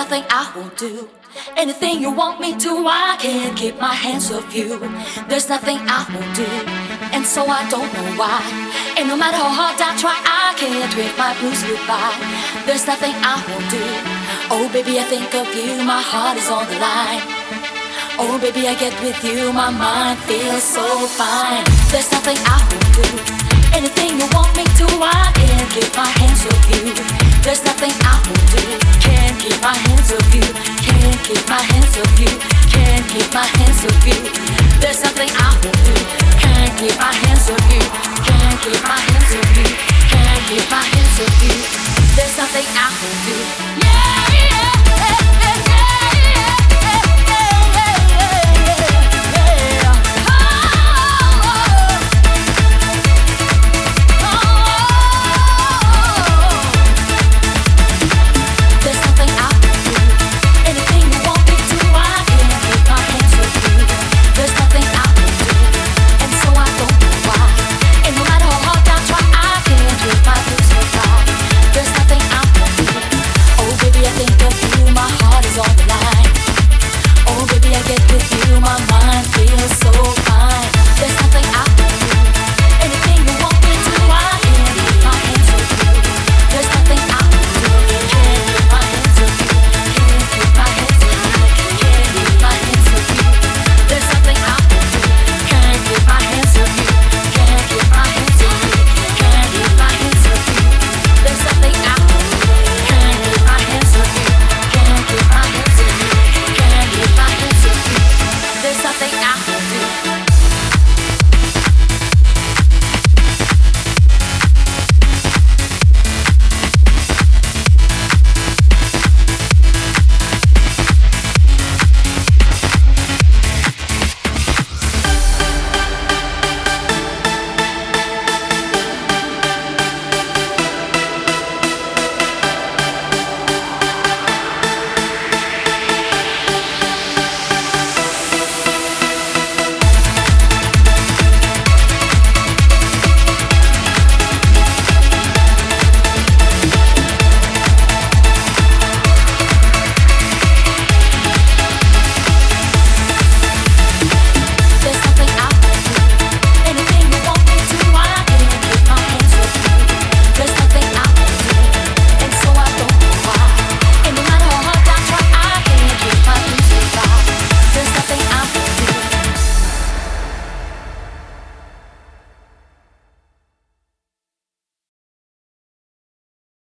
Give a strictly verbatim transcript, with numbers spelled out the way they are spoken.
nothing I won't do. Anything you want me to, I can't keep my hands off you. There's nothing I won't do, and so I don't know why. And no matter how hard I try, I can't wave my blues goodbye. There's nothing I won't do. Oh baby, I think of you, my heart is on the line. Oh baby, I get with you, my mind feels so fine. There's nothing I won't do. Anything you want me to, I can't keep my hands off you. There's nothing I won't do. Can't keep my hands off you. Can't keep my hands off you. Can't keep my hands off you. There's nothing I won't do. Can't keep my hands off you. Can't keep my hands off you. Can't keep my hands off you. There's nothing I won't do. Yeah.